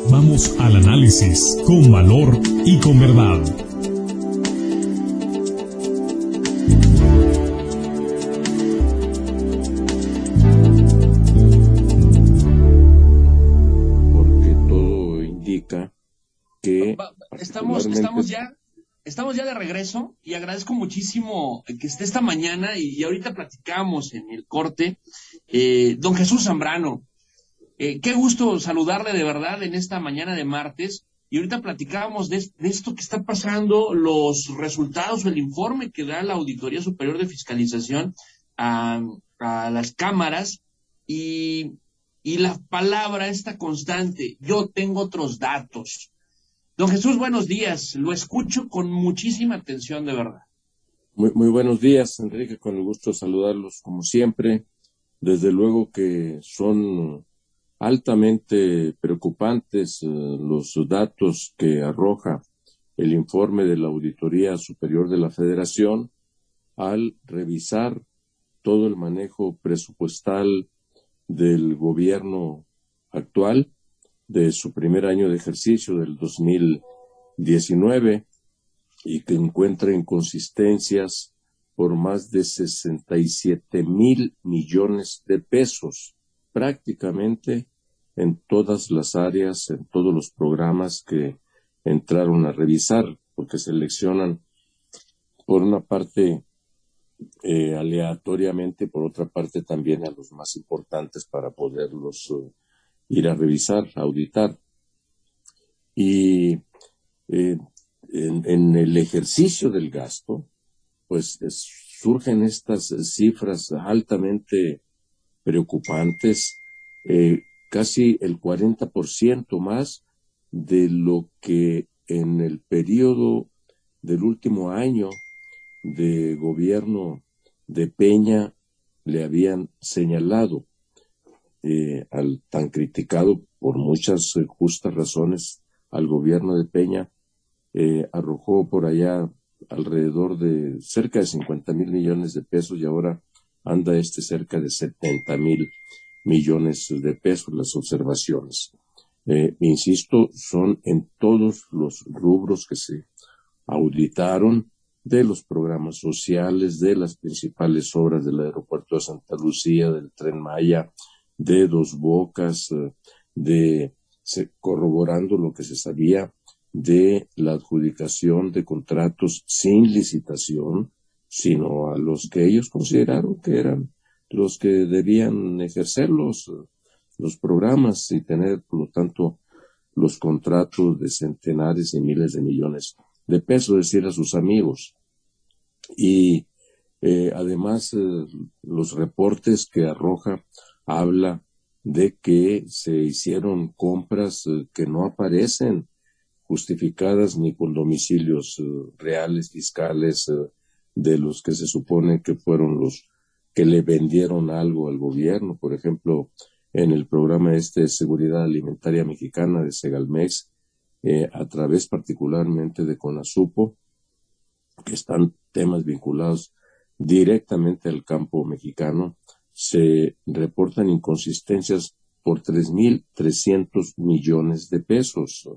Vamos al análisis con valor y con verdad. Porque todo indica que Estamos ya de regreso y agradezco muchísimo que esté esta mañana y ahorita platicamos en el corte. Don Jesús Zambrano, qué gusto saludarle de verdad en esta mañana de martes. Y ahorita platicábamos de esto que está pasando, los resultados o el informe que da la Auditoría Superior de Fiscalización a las cámaras y la palabra esta constante: yo tengo otros datos. Don Jesús, buenos días. Lo escucho con muchísima atención, de verdad. Muy buenos días, Enrique, con el gusto de saludarlos como siempre. Desde luego que son altamente preocupantes los datos que arroja el informe de la Auditoría Superior de la Federación al revisar todo el manejo presupuestal del gobierno actual de su primer año de ejercicio del 2019 y que encuentra inconsistencias por más de 67,000 millones de pesos, prácticamente en todas las áreas, en todos los programas que entraron a revisar, porque seleccionan por una parte aleatoriamente, por otra parte también a los más importantes para poderlos ir a revisar, a auditar. Y en el ejercicio del gasto, pues surgen estas cifras altamente preocupantes, casi el 40% más de lo que en el periodo del último año de gobierno de Peña le habían señalado, al tan criticado por muchas justas razones al gobierno de Peña. Arrojó por allá alrededor de cerca de 50,000 millones de pesos y ahora anda cerca de 70,000 millones de pesos las observaciones. Insisto, son en todos los rubros que se auditaron, de los programas sociales, de las principales obras del aeropuerto de Santa Lucía, del Tren Maya, de Dos Bocas, corroborando lo que se sabía de la adjudicación de contratos sin licitación, sino a los que ellos consideraron que eran los que debían ejercer los programas y tener, por lo tanto, los contratos de centenares y miles de millones de pesos, es decir, a sus amigos. Y además los reportes que arroja habla de que se hicieron compras que no aparecen justificadas ni con domicilios reales, fiscales, de los que se supone que fueron los que le vendieron algo al gobierno. Por ejemplo, en el programa de Seguridad Alimentaria Mexicana de Segalmex, a través particularmente de CONASUPO, que están temas vinculados directamente al campo mexicano, se reportan inconsistencias por 3,300 millones de pesos,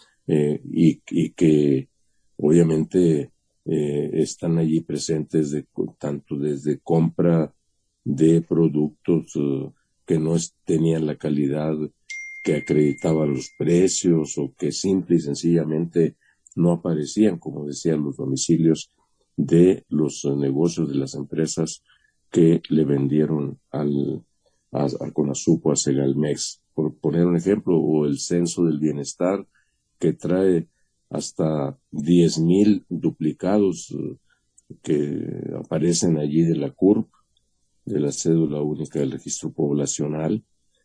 y que obviamente están allí presentes tanto desde compra de productos que no tenían la calidad que acreditaban los precios o que simple y sencillamente no aparecían, como decían, los domicilios de los negocios de las empresas que le vendieron a CONASUPO, a Segalmex, por poner un ejemplo, o el Censo del Bienestar, que trae hasta 10,000 duplicados que aparecen allí de la CURP, de la Cédula Única del Registro Poblacional,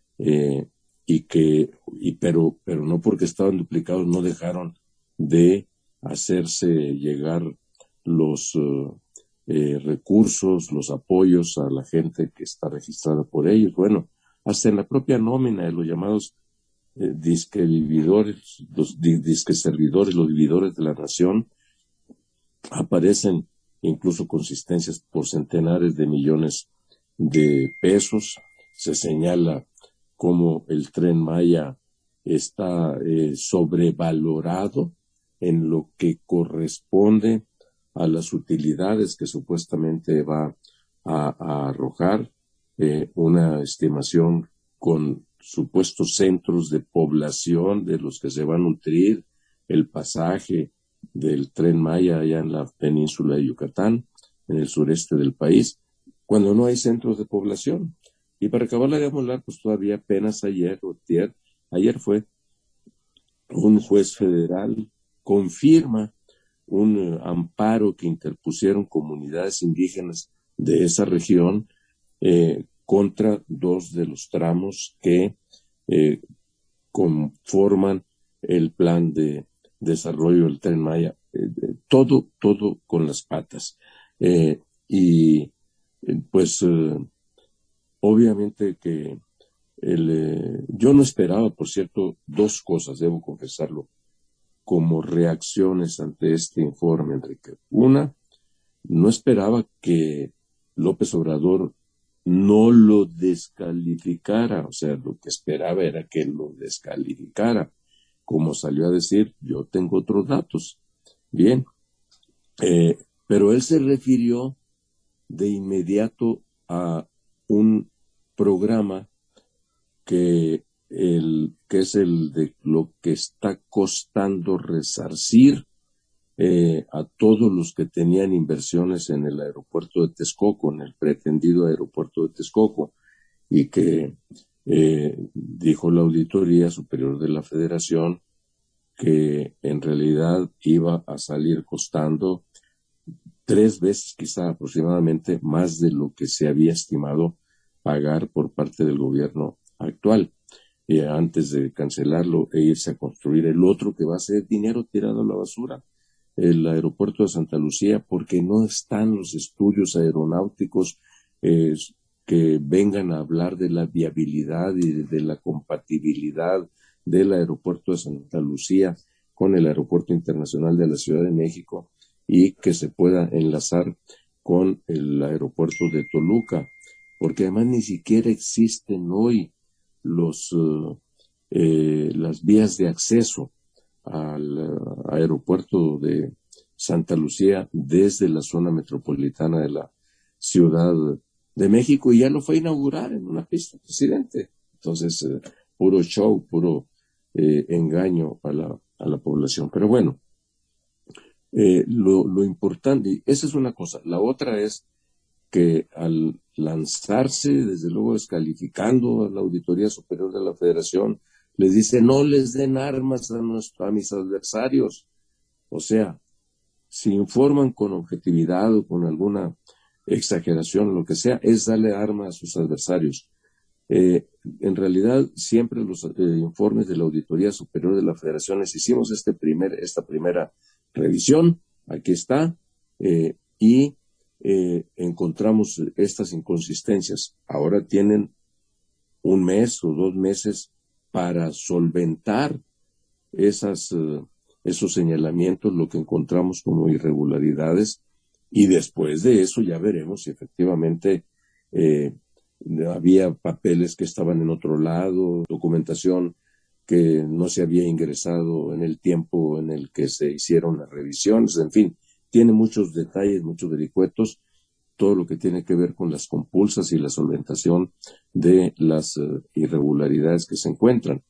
pero no porque estaban duplicados no dejaron de hacerse llegar los recursos, los apoyos a la gente que está registrada por ellos. Bueno, hasta en la propia nómina de los llamados disque servidores, los vividores de la nación, aparecen incluso consistencias por centenares de millones de pesos. Se señala cómo el Tren Maya está sobrevalorado en lo que corresponde a las utilidades que supuestamente va a arrojar, una estimación con supuestos centros de población de los que se va a nutrir el pasaje del Tren Maya allá en la península de Yucatán, en el sureste del país, cuando no hay centros de población. Y para acabarla de hablar, pues todavía apenas ayer fue un juez federal confirma un amparo que interpusieron comunidades indígenas de esa región contra dos de los tramos que conforman el plan de desarrollo del Tren Maya. Todo con las patas. Y pues obviamente que yo no esperaba, por cierto, dos cosas, debo confesarlo, como reacciones ante este informe, Enrique. Una, no esperaba que López Obrador no lo descalificara, o sea, lo que esperaba era que lo descalificara, como salió a decir, yo tengo otros datos. Bien, pero él se refirió de inmediato a un programa que es el de lo que está costando resarcir a todos los que tenían inversiones en el aeropuerto de Texcoco, en el pretendido aeropuerto de Texcoco, y que dijo la Auditoría Superior de la Federación que en realidad iba a salir costando 3 veces, quizá aproximadamente, más de lo que se había estimado pagar por parte del gobierno actual, antes de cancelarlo e irse a construir el otro que va a ser dinero tirado a la basura, el aeropuerto de Santa Lucía, porque no están los estudios aeronáuticos que vengan a hablar de la viabilidad y de la compatibilidad del aeropuerto de Santa Lucía con el aeropuerto internacional de la Ciudad de México y que se pueda enlazar con el aeropuerto de Toluca, porque además ni siquiera existen hoy las vías de acceso al aeropuerto de Santa Lucía desde la zona metropolitana de la Ciudad de México, y ya lo fue a inaugurar en una pista, presidente. Entonces, puro show, puro engaño a la población. Pero bueno, lo importante, y esa es una cosa. La otra es que al lanzarse, desde luego descalificando a la Auditoría Superior de la Federación, les dice, no les den armas a mis adversarios. O sea, si informan con objetividad o con alguna exageración, lo que sea, es darle armas a sus adversarios. En realidad, siempre los informes de la Auditoría Superior de la Federación, les hicimos esta primera revisión, aquí está, y encontramos estas inconsistencias. Ahora tienen 1 mes o 2 meses para solventar esos señalamientos, lo que encontramos como irregularidades, y después de eso ya veremos si efectivamente había papeles que estaban en otro lado, documentación que no se había ingresado en el tiempo en el que se hicieron las revisiones, en fin, tiene muchos detalles, muchos vericuetos, todo lo que tiene que ver con las compulsas y la solventación de las irregularidades que se encuentran.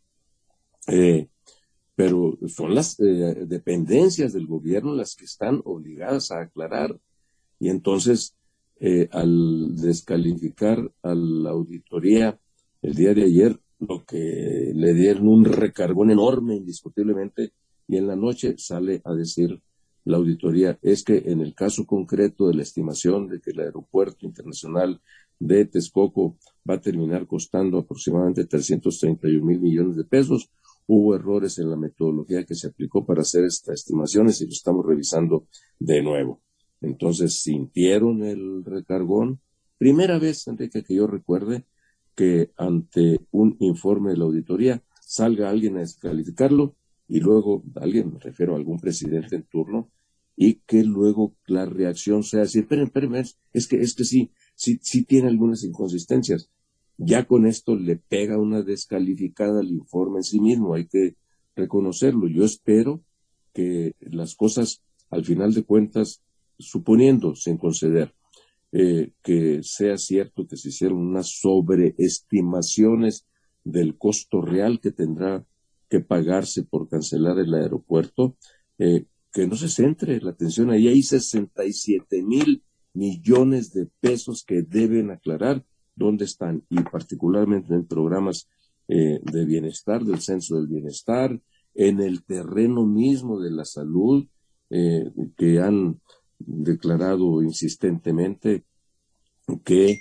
Pero son las dependencias del gobierno las que están obligadas a aclarar. Y entonces, al descalificar a la auditoría el día de ayer, lo que le dieron un recargón enorme, indiscutiblemente, y en la noche sale a decir la auditoría, es que en el caso concreto de la estimación de que el aeropuerto internacional de Texcoco va a terminar costando aproximadamente 331 millones de pesos, hubo errores en la metodología que se aplicó para hacer estas estimaciones y lo estamos revisando de nuevo. Entonces sintieron el recargón. Primera vez, Enrique, que yo recuerde que ante un informe de la auditoría salga alguien a descalificarlo y luego alguien, me refiero a algún presidente en turno, y que luego la reacción sea decir, esperen, es que sí tiene algunas inconsistencias. ya con esto le pega una descalificada al informe en sí mismo, hay que reconocerlo. Yo espero que las cosas, al final de cuentas, suponiendo, sin conceder, que sea cierto que se hicieron unas sobreestimaciones del costo real que tendrá que pagarse por cancelar el aeropuerto, que no se centre la atención ahí. Hay 67,000 millones de pesos que deben aclarar dónde están, y particularmente en programas de bienestar, del censo del bienestar, en el terreno mismo de la salud, que han declarado insistentemente que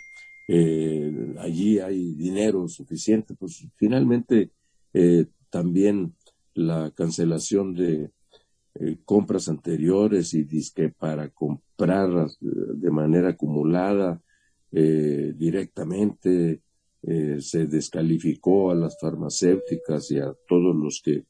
allí hay dinero suficiente. Pues finalmente también la cancelación de compras anteriores y disque para comprar de manera acumulada directamente, se descalificó a las farmacéuticas y a todos los que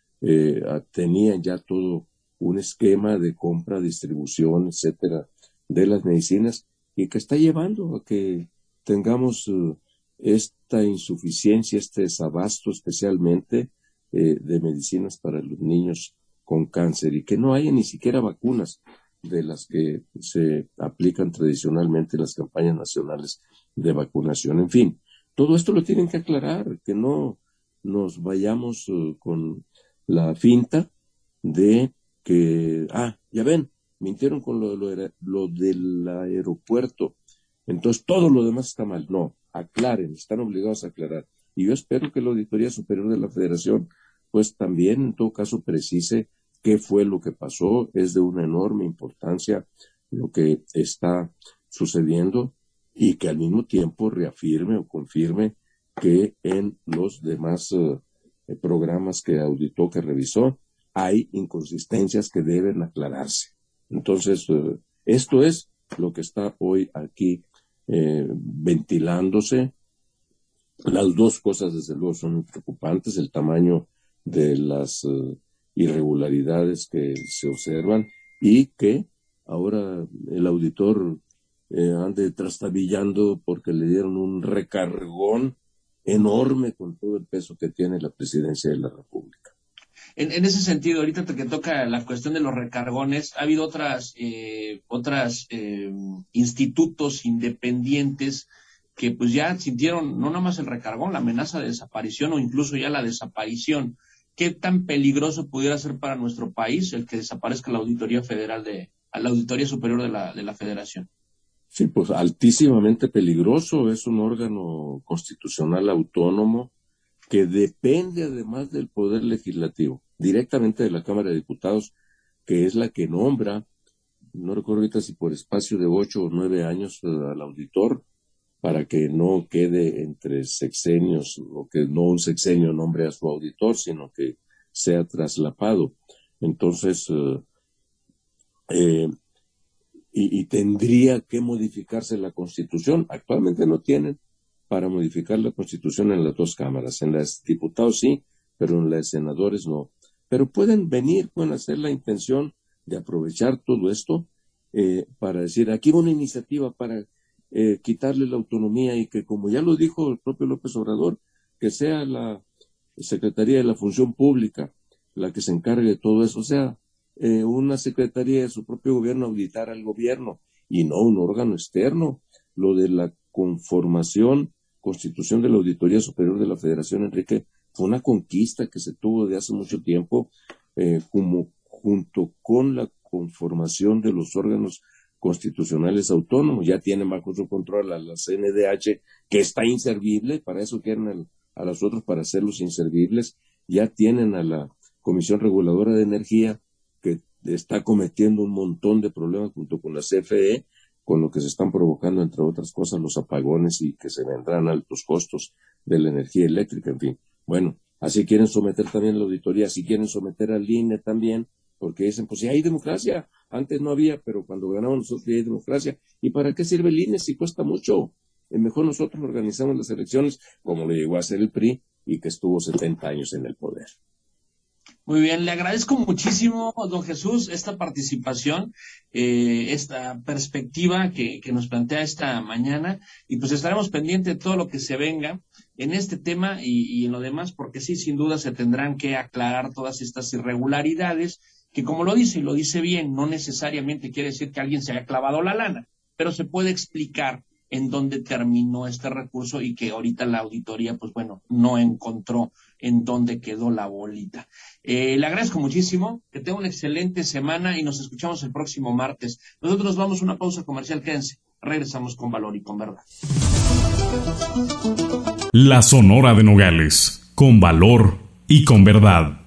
tenían ya todo un esquema de compra, distribución, etcétera, de las medicinas, y que está llevando a que tengamos esta insuficiencia, este desabasto especialmente de medicinas para los niños con cáncer, y que no haya ni siquiera vacunas de las que se aplican tradicionalmente en las campañas nacionales de vacunación. En fin, todo esto lo tienen que aclarar, que no nos vayamos con la finta de que, ya ven, mintieron con lo del aeropuerto, entonces todo lo demás está mal. No, aclaren, están obligados a aclarar. Y yo espero que la Auditoría Superior de la Federación, pues también en todo caso precise qué fue lo que pasó. Es de una enorme importancia lo que está sucediendo, y que al mismo tiempo reafirme o confirme que en los demás programas que auditó, que revisó, hay inconsistencias que deben aclararse. Entonces, esto es lo que está hoy aquí ventilándose. Las dos cosas, desde luego, son muy preocupantes: el tamaño de las irregularidades que se observan, y que ahora el auditor ande trastabillando porque le dieron un recargón enorme con todo el peso que tiene la presidencia de la República. En ese sentido, ahorita que toca la cuestión de los recargones, ha habido otras institutos independientes que pues ya sintieron no nada más el recargón, la amenaza de desaparición o incluso ya la desaparición. ¿Qué tan peligroso pudiera ser para nuestro país el que desaparezca la Auditoría Federal la Auditoría Superior de la Federación? Sí, pues altísimamente peligroso. Es un órgano constitucional autónomo que depende además del Poder Legislativo, directamente de la Cámara de Diputados, que es la que nombra, no recuerdo ahorita si por espacio de 8 o 9 años, al auditor, para que no quede entre sexenios, o que no un sexenio nombre a su auditor, sino que sea traslapado. Entonces, y tendría que modificarse la Constitución. Actualmente no tienen para modificar la Constitución en las dos cámaras. En las diputados sí, pero en las senadores no. Pero pueden hacer la intención de aprovechar todo esto para decir, aquí va una iniciativa para quitarle la autonomía, y que, como ya lo dijo el propio López Obrador, que sea la Secretaría de la Función Pública la que se encargue de todo eso. O sea, una secretaría de su propio gobierno auditar al gobierno, y no un órgano externo. Lo de la constitución de la Auditoría Superior de la Federación, Enrique, fue una conquista que se tuvo de hace mucho tiempo, como junto con la conformación de los órganos constitucionales autónomos. Ya tienen bajo su control a la CNDH, que está inservible. Para eso quieren a los otros, para hacerlos inservibles. Ya tienen a la Comisión Reguladora de Energía, que está cometiendo un montón de problemas junto con la CFE, con lo que se están provocando, entre otras cosas, los apagones, y que se vendrán altos costos de la energía eléctrica. En fin, bueno, así quieren someter también la auditoría, así quieren someter al INE también, porque dicen, pues si hay democracia, antes no había, pero cuando ganamos nosotros ya hay democracia. ¿Y para qué sirve el INE si cuesta mucho? Mejor nosotros organizamos las elecciones, como lo llegó a hacer el PRI, y que estuvo 70 años en el poder. Muy bien, le agradezco muchísimo, don Jesús, esta participación, esta perspectiva que nos plantea esta mañana, y pues estaremos pendientes de todo lo que se venga en este tema y en lo demás, porque sí, sin duda se tendrán que aclarar todas estas irregularidades, que como lo dice, y lo dice bien, no necesariamente quiere decir que alguien se haya clavado la lana, pero se puede explicar en dónde terminó este recurso y que ahorita la auditoría, pues bueno, no encontró en dónde quedó la bolita. Le agradezco muchísimo, que tenga una excelente semana y nos escuchamos el próximo martes. Nosotros nos vamos a una pausa comercial, quédense, regresamos con valor y con verdad. La Sonora de Nogales, con valor y con verdad.